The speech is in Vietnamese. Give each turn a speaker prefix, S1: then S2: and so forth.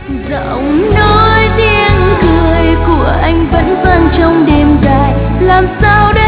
S1: Giọng nói tiếng cười của anh vẫn vang trong đêm dài, làm sao để